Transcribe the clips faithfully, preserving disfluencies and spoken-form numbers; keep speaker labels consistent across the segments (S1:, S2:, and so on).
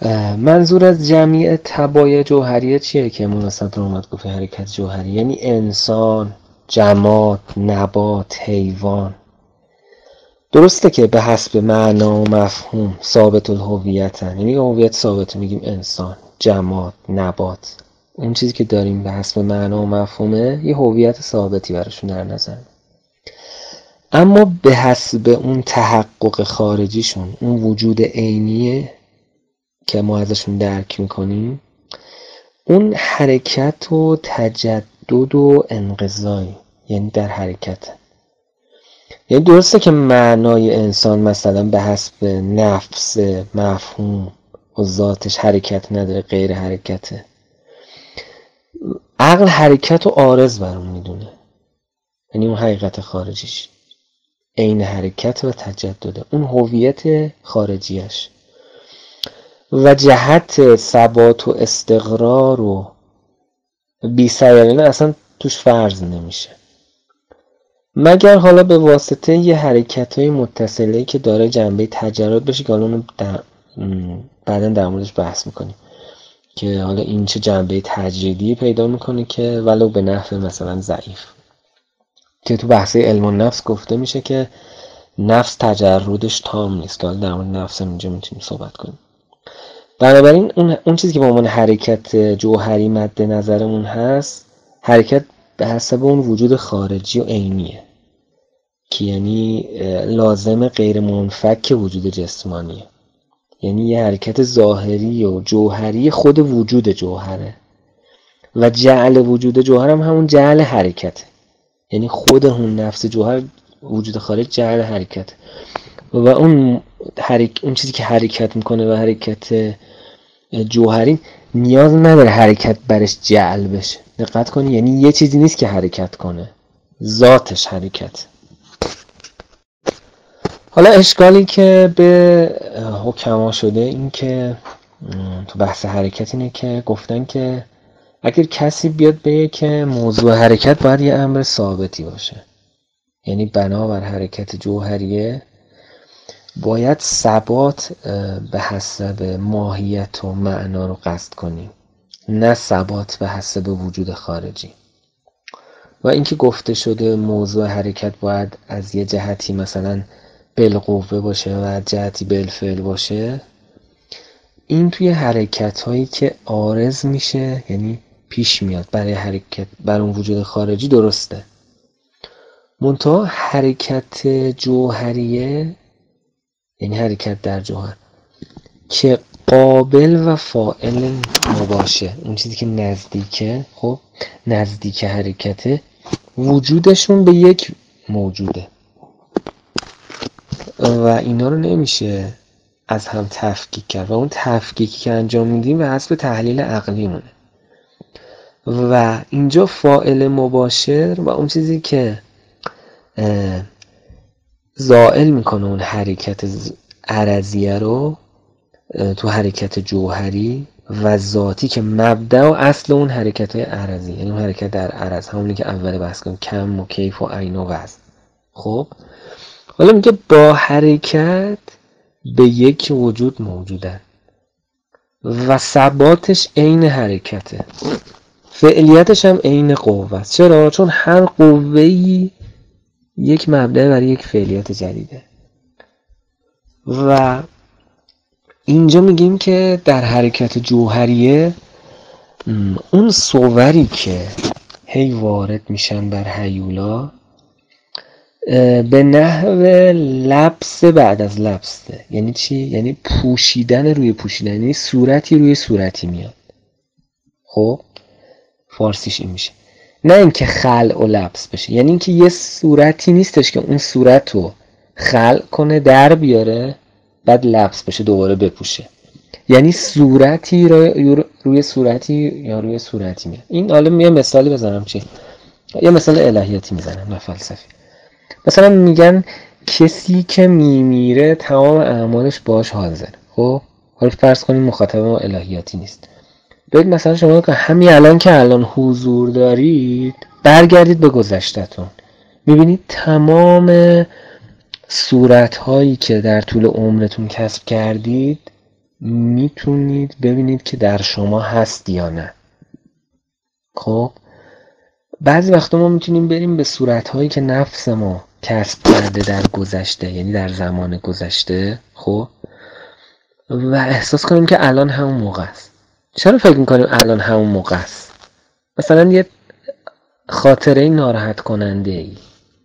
S1: منظور از جمعیت تبای جوهریه چیه که مناسبت رو اومد گفت حرکت جوهری؟ یعنی انسان، جماد، نبات، حیوان. درسته که به حسب معنا و مفهوم ثابت الهویتن، یعنی هویت ثابت، میگیم انسان، جماد، نبات، اون چیزی که داریم به حسب معنا و مفهومه یه هویت ثابتی براشون در نظر. اما به حسب اون تحقق خارجیشون، اون وجود عینیه که ما ازشون درک میکنیم، اون حرکت و تجدد و انقضای، یعنی در حرکت. یعنی درسته که معنای انسان مثلا به حسب نفس، مفهوم و ذاتش حرکت نداره، غیر حرکته. عقل حرکت و عارض برام میدونه، یعنی اون حقیقت خارجیش عین حرکت و تجدده، اون هویت خارجیش. و جهت ثبات و استقرار و بی‌سیرانه اصلا توش فرض نمیشه، مگر حالا به واسطه یه حرکت‌های متصله که داره جنبه تجرد بشه که حالا اونو بعدا در موردش بحث میکنیم که حالا این چه جنبه تجریدی پیدا میکنه که ولو به نحو مثلا ضعیف، که تو بحث علم النفس گفته میشه که نفس تجردش تام نیست، که حالا در مورد نفس اینجا میتونیم صحبت کنیم. بنابراین اون, اون چیزی که به عنوان حرکت جوهری مد نظرمون هست، حرکت به حسب اون وجود خارجی و عینیه که یعنی لازم غیر منفک وجود جسمانیه، یعنی یه حرکت ظاهری و جوهری خود وجود جوهره. و جعل وجود جوهر هم همون جعل حرکته، یعنی خود اون نفس جوهر وجود خارج جعل حرکت. و اون حرک... اون چیزی که حرکت میکنه و حرکت جوهری نیاز نداره حرکت برش جعل بشه. دقت کنی، یعنی یه چیزی نیست که حرکت کنه، ذاتش حرکت. حالا اشکالی که به حکما شده این که تو بحث حرکت اینه که گفتن که اگر کسی بیاد بگه که موضوع حرکت باید یه امر ثابتی باشه، یعنی بنابر حرکت جوهریه باید ثبات به حسب ماهیت و معنا رو قصد کنیم، نه ثبات به حسب وجود خارجی. و اینکه گفته شده موضوع حرکت باید از یه جهتی مثلا بالقوه باشه و از جهتی بالفعل باشه، این توی حرکت هایی که عارض میشه، یعنی پیش میاد برای حرکت بر اون وجود خارجی، درسته. منتها حرکت جوهریه، یعنی حرکت در جوهر که قابل و فاعل مباشه، اون چیزی که نزدیکه، خب نزدیک حرکته، وجودشون به یک موجوده و اینا رو نمیشه از هم تفکیک کرد و اون تفکیکی که انجام میدیم به حسب تحلیل عقلی مونه. و اینجا فاعل مباشر و اون چیزی که زائل میکنه اون حرکت عرضیه رو تو حرکت جوهری و ذاتی که مبدأ و اصل اون حرکت های عرضی، یعنی اون حرکت در عرض، همونی که اول بحث کنیم، کم و کیف و عین و وزن. خب حالا میگه با حرکت به یک وجود موجودن و ثباتش عین حرکته، فعلیتش هم عین قوه است. چرا؟ چون هر قوه‌ای یک مبدأ برای یک فعلیت جدیده. و اینجا میگیم که در حرکت جوهریه اون صوری که هی وارد میشن بر هیولا به نحو لبس بعد از لبسه. یعنی چی؟ یعنی پوشیدن روی پوشیدن، یعنی صورتی روی صورتی میاد. خب فارسیش این میشه، نه اینکه خلع و لبس بشه، یعنی اینکه یه صورتی نیستش که اون صورت رو خلع کنه در بیاره بعد لبس بشه دوباره بپوشه، یعنی صورتی روی, روی صورتی یا روی صورتی میاد. این حالا یه مثالی بزنم، چی؟ یه مثال الهیاتی میزنم نه فلسفی. مثلا میگن کسی که میمیره تمام اعمالش باش حاضر. خب حالا فرض کنیم مخاطب ما الهیاتی نیست، بگید مثلا شما که همین الان که الان حضور دارید برگردید به گذشته‌تون، میبینید تمام صورت‌هایی که در طول عمرتون کسب کردید میتونید ببینید که در شما هست یا نه. خب بعضی وقتا ما میتونیم بریم به صورتهایی که نفس ما کسب کرده در گذشته، یعنی در زمان گذشته، خب و احساس کنیم که الان همون موقع است. چرا فکر میکنیم الان همون موقع است؟ مثلا یه خاطره ناراحت کننده ای،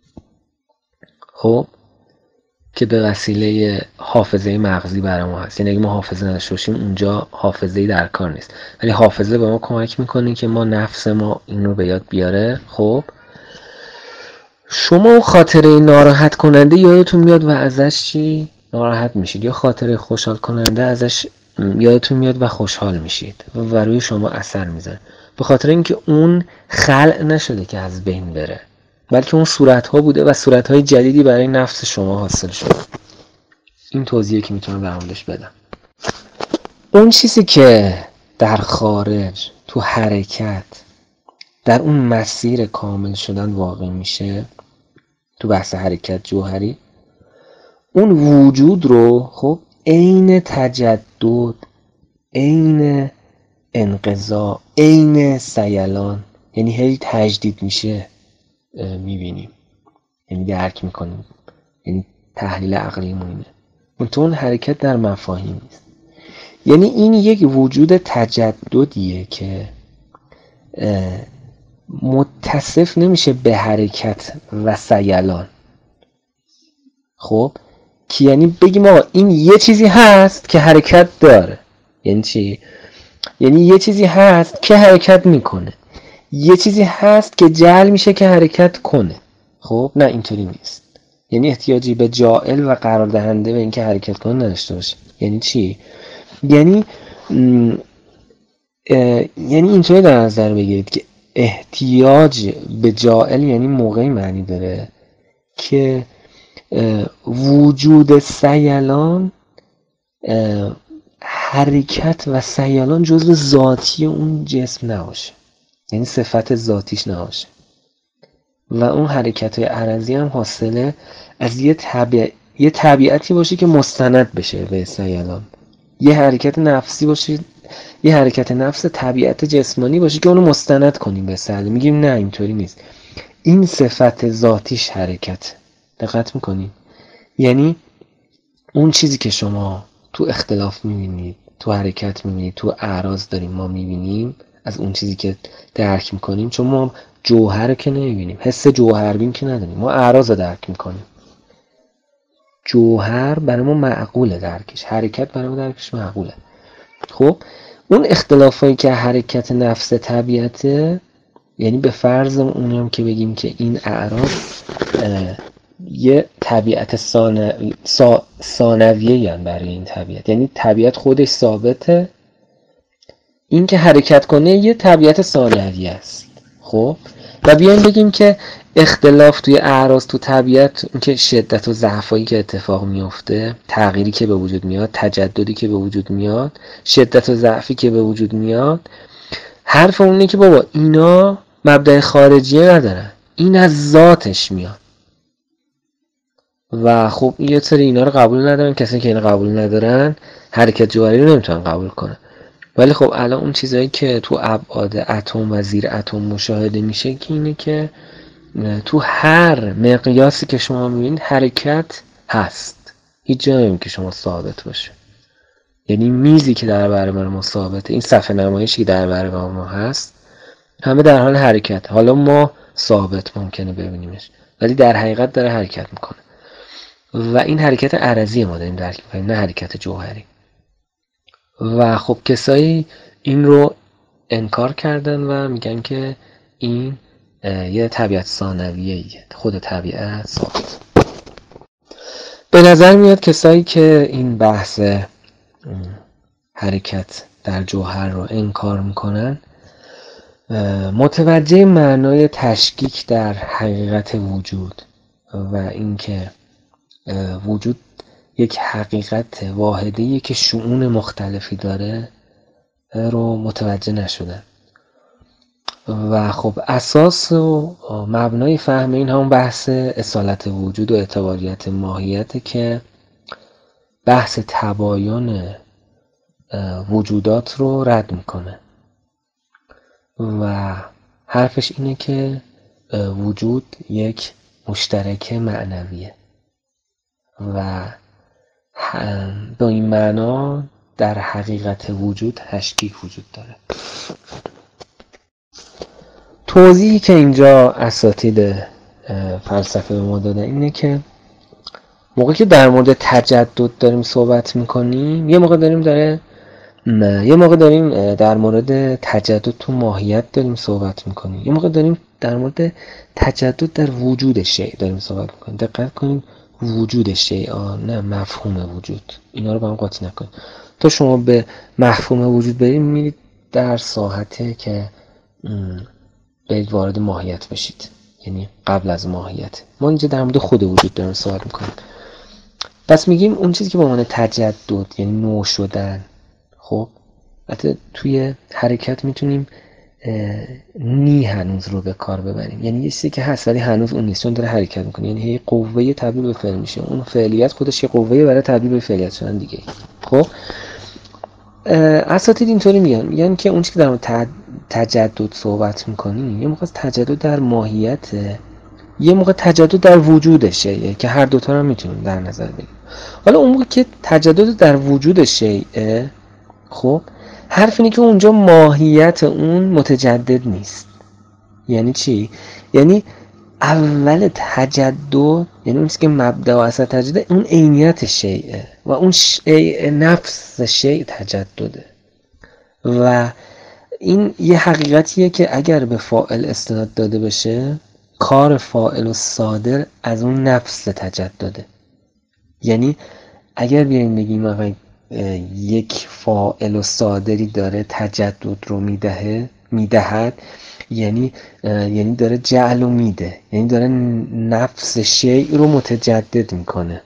S1: خب که به وسیله حافظه مغزی برای ما هست. یعنی اگه ما حافظه نداشته باشیم اونجا حافظه‌ای در کار نیست، ولی حافظه به ما کمک میکنه که ما نفس ما این رو به یاد بیاره. خب شما خاطره ناراحت کننده یادتون میاد و ازش چی؟ ناراحت میشید، یا خاطره خوشحال کننده ازش یادتون میاد و خوشحال میشید و روی شما اثر میذاره، به خاطر اینکه اون خلق نشده که از بین بره، بلکه اون صورتها بوده و صورتهای جدیدی برای نفس شما حاصل شده. این توضیحی که میتونم به موردش بدم. اون چیزی که در خارج، تو حرکت، در اون مسیر کامل شدن واقع میشه، تو بحث حرکت جوهری، اون وجود رو خب عین تجدد، عین انقضا، عین سیلان، یعنی هی تجدید میشه میبینیم، یعنی درک میکنیم، یعنی تحلیل عقلیمون اینه. منتها اون حرکت در مفاهیم نیست. یعنی این یک وجود تجددیه که متصف نمیشه به حرکت و سیلان. خب که یعنی بگیم آقا این یه چیزی هست که حرکت داره. یعنی چی؟ یعنی یه چیزی هست که حرکت میکنه، یه چیزی هست که جعل میشه که حرکت کنه. خب نه، اینطوری نیست. یعنی احتیاجی به جاعل و قرار دهنده به اینکه حرکت کنه نداشته باشه. یعنی چی؟ یعنی یعنی اینطوری در نظر بگیرید که احتیاج به جاعل یعنی موقعی معنی داره که وجود سیلان، حرکت و سیلان جزء ذاتی اون جسم نباشه، یعنی صفت ذاتیش نباشه، و اون حرکت عرضی هم حاصله از یه طبیع... یه طبیعتی باشه که مستند بشه به سیلان، یه حرکت نفسی باشه، یه حرکت نفس طبیعت جسمانی باشه که اونو مستند کنیم به سیلان. میگیم نه اینطوری نیست، این صفت ذاتیش حرکت. دقت میکنیم؟ یعنی اون چیزی که شما تو اختلاف میبینید، تو حرکت میبینید، تو اعراض داریم ما میبینیم از اون چیزی که درک میکنیم، چون ما جوهر که نمیبینیم، حس جوهربین که نداریم، ما اعراض رو درک میکنیم. جوهر برای ما معقوله درکش، حرکت برای ما درکش معقوله. خب اون اختلافایی که حرکت نفس طبیعته، یعنی به فرض اونی هم که بگیم که این اعراض یه طبیعت ثانویه سا... ثانویه برای این طبیعت، یعنی طبیعت خودش ثابته، این که حرکت کنه یه طبیعت ثانویه است. خب و بیایم بگیم که اختلاف توی اعراض تو طبیعت، این که شدت و ضعفایی که اتفاق میفته، تغییری که به وجود میاد، تجددی که به وجود میاد، شدت و ضعفی که به وجود میاد، حرف اونه که بابا اینا مبدأ خارجیه ندارن، این از ذاتش میاد. و خب یه سری اینا رو قبول ندارن، کسی که اینا قبول ندارن حرکت جوهری رو نمیتونن قبول کنن. ولی خب الان اون چیزایی که تو ابعاد اتم و زیر اتم مشاهده میشه که اینه که تو هر مقیاسی که شما میبینید حرکت هست، هیچ جا نمیشه که شما ثابت باشه. یعنی میزی که در برابر ما ثابته، این صفحه نمایشی که در برابر ما هست، همه در حال حرکت. حالا ما ثابت ممکنه ببینیمش، ولی در حقیقت داره حرکت میکنه و این حرکت عرضی ما داریم درک میکنیم، نه حرکت جوهری. و خب کسایی این رو انکار کردن و میگن که این یه طبیعت ثانویه، خود طبیعت ثابت. به نظر میاد کسایی که این بحث حرکت در جوهر رو انکار میکنن متوجه معنای تشکیک در حقیقت وجود و اینکه وجود یک حقیقت واحدی که شؤون مختلفی داره رو متوجه نشدن. و خب اساس و مبنای فهم این همون بحث اصالت وجود و اعتباریت ماهیت که بحث تباین وجودات رو رد میکنه و حرفش اینه که وجود یک مشترک معنویه و با این معنا در حقیقت وجود تشکیک وجود داره. توضیحی که اینجا اساتید فلسفه به ما دادن اینه که موقعی که در مورد تجدد داریم صحبت میکنیم، یه موقع داریم داره یه موقع داریم در مورد تجدد تو ماهیت داریم صحبت میکنیم، یه موقع داریم در مورد تجدد در وجود شیء داریم صحبت میکنیم. دقت کنیم، وجود شیء، نه مفهوم وجود. اینا رو با هم قاطی نکنیم. تا شما به مفهوم وجود برید میرید در ساحته که برید وارد ماهیت بشید، یعنی قبل از ماهیت. ما اینجا در مورد خود وجود داریم صحبت میکنیم. پس میگیم اون چیزی که به معنی تجدد یعنی نو شدن، خب البته توی حرکت میتونیم نی هنوز رو به کار ببریم، یعنی یه چیزی که هست ولی هنوز اون نیست چون داره حرکت میکنه، یعنی هی قوه تبدیل به فعل میشه. اون فعلیت خودش یه قوه برای تبدیل به فعلیت شدن دیگه. خب اساتید اینطوری میگن میگن که اون چیزی که در مورد تجدد صحبت میکنیم یه موقع تجدد در ماهیت، یه موقع تجدد در وجودشه که هر دوتا رو میتونیم در نظر بگیریم. حالا اون موقع که تجدد در وجود شیء، خب حرف اینه که اونجا ماهیت اون متجدد نیست. یعنی چی؟ یعنی اول تجدد، یعنی اون چیزی که مبدا و اصل تجدد اون عینیت شیء و اون شیء نفس شیء تجدده و این یه حقیقتیه که اگر به فاعل استناد داده بشه کار فاعل و صادر از اون نفس تجدده. یعنی اگر بیاییم بگیم آقا یک فاعل و صادری داره تجدد رو میدهه میدهد یعنی یعنی داره جعل رو میده، یعنی داره نفس شیء رو متجدد میکنه.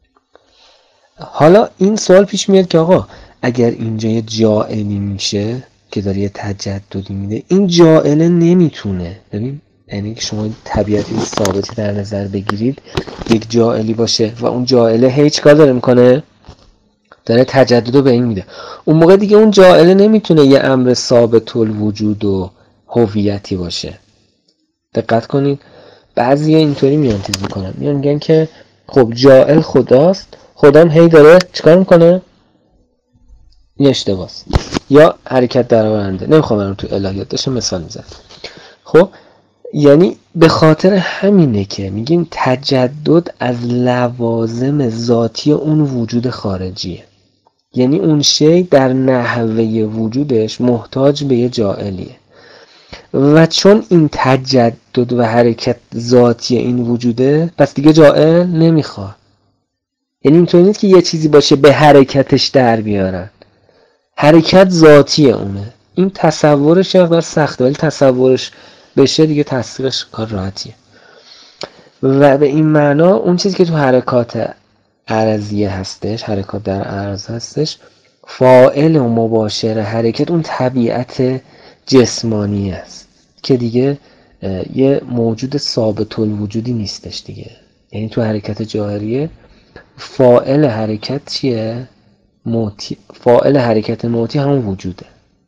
S1: حالا این سوال پیش میاد که آقا اگر اینجا یه جاعلی میشه که داره یه تجددی میده، این جاعله نمیتونه، ببین یعنی که شما طبیعتی ثابتی در نظر بگیرید یک جاعلی باشه و اون جاعله هیچ کار داره میکنه، داره تجدد رو به این میده، اون موقع دیگه اون جاعله نمیتونه یه امر ثابت الوجود و هویتی باشه. دقت کنید بعضی اینطوری میان تیز میکنن، میان میگن که خب جاعل خداست، خدا هم هی داره چیکار میکنه؟ این اشتباهه یا حرکت درآورنده. نمیخوام برام تو الهیات داشته مثال میزنم. خب یعنی به خاطر همینه که میگیم تجدد از لوازم ذاتی اون وجود خارجیه، یعنی اون شی در نحوه وجودش محتاج به یه جاعلیه و چون این تجدد و حرکت ذاتی این وجوده پس دیگه جاعل نمیخواد. یعنی اینطور نیست که یه چیزی باشه به حرکتش در بیارن، حرکت ذاتی اونه. این تصورش یه مقدار سخته ولی تصورش بشه دیگه تصدیقش کار راحتیه. و به این معنا اون چیزی که تو حرکات عرضیه هستش، حرکات در عرض هستش، فاعل و مباشر حرکت اون طبیعت جسمانی است که دیگه یه موجود ثابت الوجودی نیستش دیگه. یعنی تو حرکت جاهریه فاعل حرکت چیه؟ موتی. فاعل حرکت موتی همون وجوده.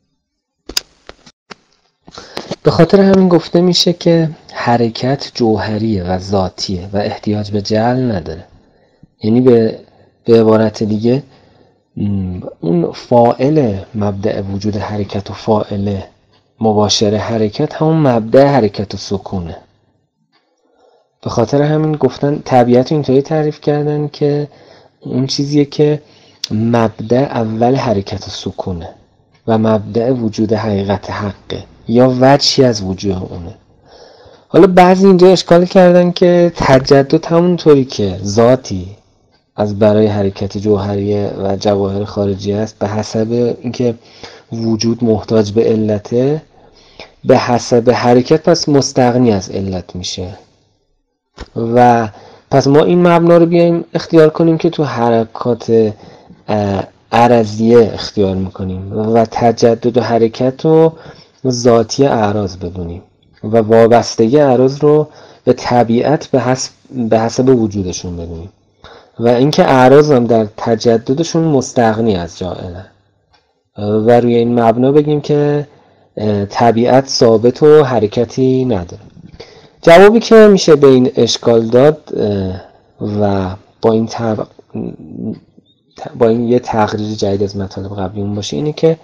S1: به خاطر همین گفته میشه که حرکت جوهریه و ذاتیه و احتیاج به جعل نداره. یعنی به به عبارت دیگه اون فاعل مبدأ وجود حرکت و فاعل مباشر حرکت همون مبدأ حرکت و سکونه. به خاطر همین گفتن طبیعت اینطوری تعریف کردن که اون چیزیه که مبدأ اول حرکت و سکونه و مبدأ وجود حقیقت حقه یا وجهی از وجود اونه. حالا بعضی اینجا اشکال کردن که تجدد همونطوری که ذاتی از برای حرکت جوهریه و جواهر خارجی است، به حسب اینکه وجود محتاج به علته، به حسب حرکت پس مستغنی از علت میشه و پس ما این مبنا رو بیایم اختیار کنیم که تو حرکات عرضیه اختیار میکنیم و تجدد و حرکت رو ذاتی اعراض بدونیم و وابستگی اعراض رو به طبیعت به حسب به حسب وجودشون بدونیم و اینکه اعراض هم در تجددشون مستغنی از جاعله. و روی این مبنا بگیم که طبیعت ثابت و حرکتی نداره. جوابی که میشه به این اشکال داد و با این تب... با این یه تقریر جدید از مطالب قبلیمون باشه اینه که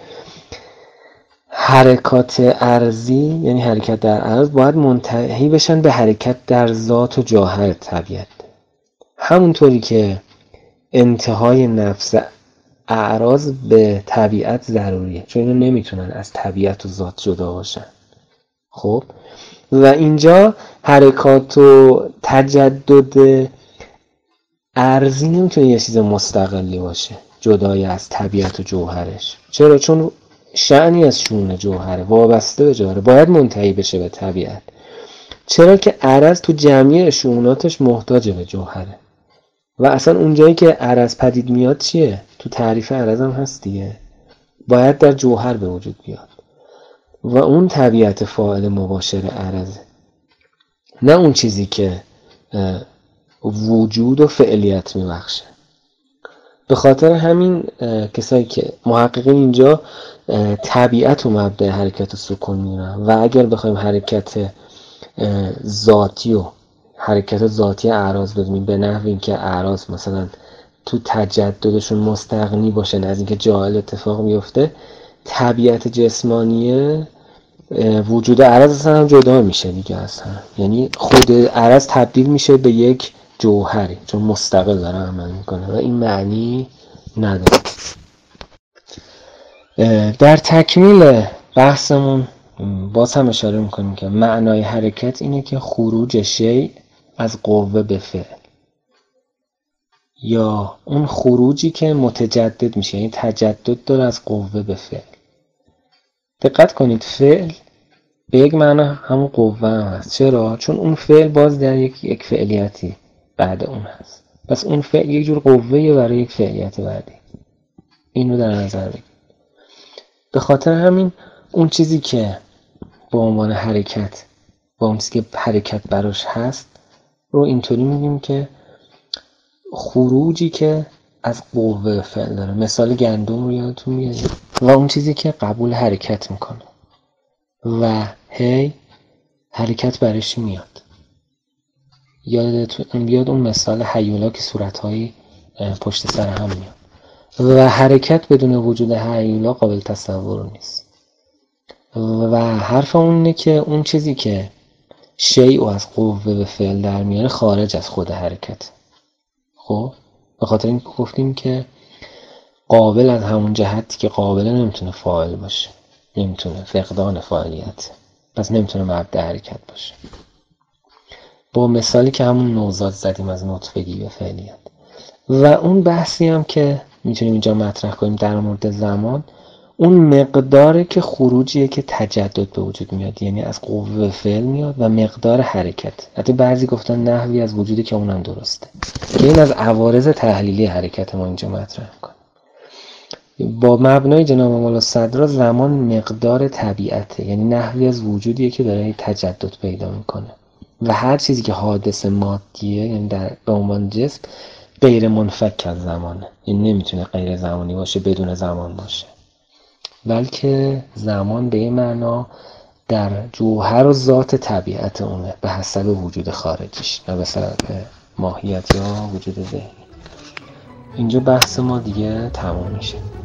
S1: حرکات ارضی، یعنی حرکت در عرض، باید منتهی بشن به حرکت در ذات و جوهر طبیعت، همونطوری که انتهای نفس اعراض به طبیعت ضروریه، چون اینا نمیتونن از طبیعت و ذات جدا باشن. خب و اینجا حرکات و تجدد ارضی نمیتونه یه چیز مستقلی باشه جدای از طبیعت و جوهرش. چرا؟ چون شأنی از شؤون جوهره، وابسته به جوهره، باید منتهی بشه به طبیعت. چرا که عرض تو جمعی شؤوناتش محتاج به جوهره و اصلا اونجایی که عرض پدید میاد چیه؟ تو تعریف عرض هم هست دیگه، باید در جوهر به وجود بیاد و اون طبیعت فاعل مباشر عرضه، نه اون چیزی که وجود و فعلیت میبخشه. به خاطر همین کسایی که محققین اینجا طبیعت و مبدأ حرکت و سکون میرن و اگر بخوایم حرکت ذاتی و حرکت ذاتی اعراض بدونیم به نحو اینکه اعراض مثلا تو تجددشون مستغنی باشن از اینکه جاهل اتفاق میفته، طبیعت جسمانیه وجود اعراض اصلا هم جدا میشه دیگه اصلا، یعنی خود اعراض تبدیل میشه به یک جوهری چون مستقل داره عمل میکنه و این معنی نداره. در تکمیل بحثمون باز هم اشاره میکنیم که معنای حرکت اینه که خروج شیء از قوه به فعل، یا اون خروجی که متجدد میشه، یعنی تجدد داره از قوه به فعل. دقت کنید فعل به یک معنی همون قوه هم هست. چرا؟ چون اون فعل باز در یک یک فعلیتی بعد اون هست، پس اون فعل یک جور قوه‌ایه برای یک فعلیت بعدی. اینو در نظر بگید. به خاطر همین اون چیزی که به عنوان حرکت با اون چیزی که حرکت براش هست رو اینطوری میگیم که خروجی که از قوه فعل داره. مثال گندم رو یادتون میاد و اون چیزی که قبول حرکت میکنه و هی حرکت برش میاد. یادتون بیاد اون مثال هیولا که صورتهایی پشت سر هم میاد و حرکت بدون وجود هیولا قابل تصور نیست. و حرف اون اینه که اون چیزی که شیء از قوه به فعل در میاره خارج از خود حرکت. خب به خاطر این گفتیم که قابل از همون جهتی که قابل نمیتونه فاعل باشه، نمیتونه فقدان فاعلیت، پس نمیتونه مبدأ حرکت باشه. با مثالی که همون نوزاد زدیم از نطفگی به فعلیت. و اون بحثی هم که میتونیم اینجا مطرح کنیم در مورد زمان، اون مقداره که خروجیه که تجدد به وجود میاد، یعنی از قوه فعل میاد، و مقدار حرکت. حتی بعضی گفتن نحوی از وجودی که اونم درسته، که این از عوارض تحلیلی حرکت ما اینجا مطرح کنیم. با مبنای جناب مولا صدرا زمان مقدار طبیعته، یعنی نحوی از وجودیه که داره تجدد پیدا میکنه و هر چیزی که حادث مادیه، یعنی در به عنوان جسم، غیر منفک از زمانه، یعنی نمیتونه غیر زمانی باشه بدون زمان باشه، بلکه زمان به این معنا در جوهر و ذات طبیعت اونه به حسب وجود خارجیش، نه به سبب ماهیت یا وجود ذهنی. اینجا بحث ما دیگه تموم میشه.